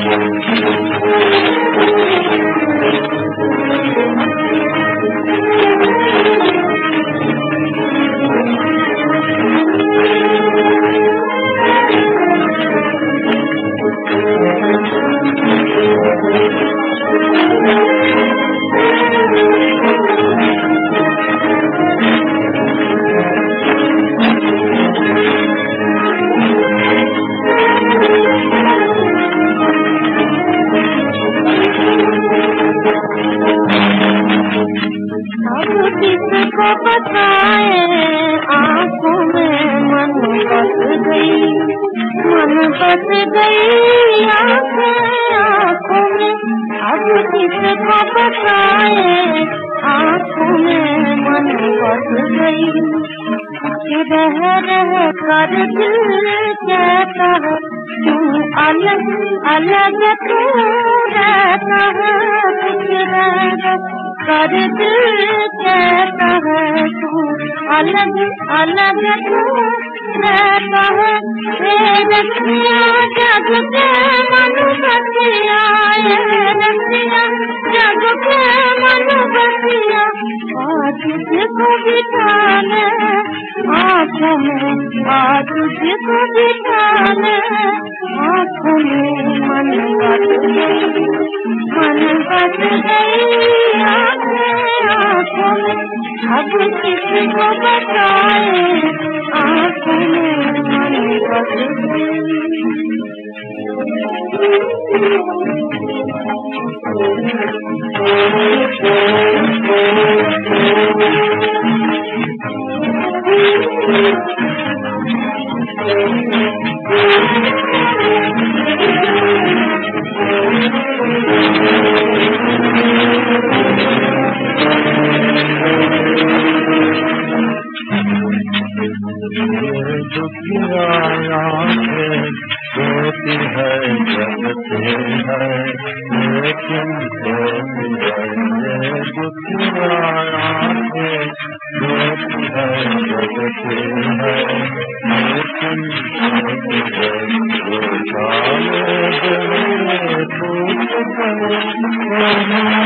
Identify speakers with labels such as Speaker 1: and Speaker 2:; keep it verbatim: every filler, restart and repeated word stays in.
Speaker 1: किसको बताए आंखों में मन बस गई, मन बस गई आंखें आंखों में। अब किसको बताए आंखों में मन बस गई। रह रह कर दिल कहता है तू अलग अलग तू रहता है। कुछ रह कर दिल कहता है तू अलग अलग तू रहता है। रसिया जग के मन बसिया, रसिया जग के मन बसिया। आज तुझको बिठाने आँखों में, आज तुझको बिठाने आँखों में मन बस गई, मन बस गई आँखों में। अब किसको बताए आँखों में मन बस गई।
Speaker 2: दुखिया आँखें रोती है जगती है, लेकिन रोती है। ये दुखिया आँखें रोती है जगती है, लेकिन रोती है। वो साले दिल टूट गए